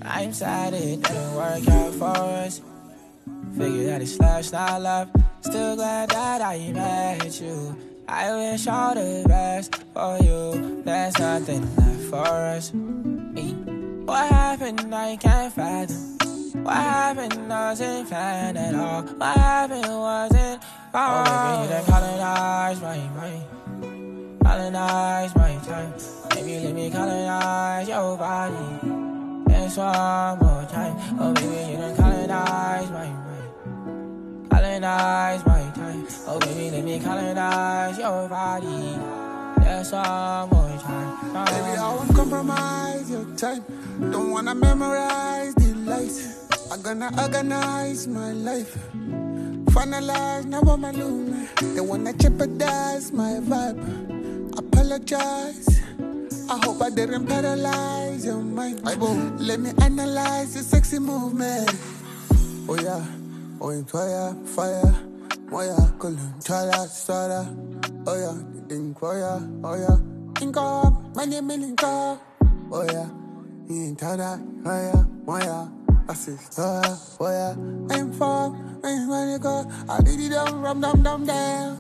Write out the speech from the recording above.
I'm sad it didn't work out for us. Figured that it's last, not love. Still glad that I met you. I wish all the best for you. There's nothing left for us. What happened, I can't fathom. What happened wasn't planned at all. What happened wasn't wrong. Oh, baby, you done colonize my mind. Colonize my time. Maybe let me colonize your body. Just one more time. Oh, baby, you done colonize my mind. Colonize my time. Oh, baby, let me colonize your body. Just one more time. Baby, I won't compromise your time. Don't wanna memorize the lights. I'm gonna organize my life. Finalize, now I'm alone. They wanna jeopardize my vibe. Apologize. I hope I didn't paralyze your mind. Let me analyze your sexy movement. Oh yeah, oh in fire. Moya, kulun, chala, sara. Oh yeah, ding koya, oh yeah. Inko, many ko. Oh yeah, in tada, fire, moya. Assist, oh yeah. I'm for, I'm go. I did it, dum, dum, dum, dum.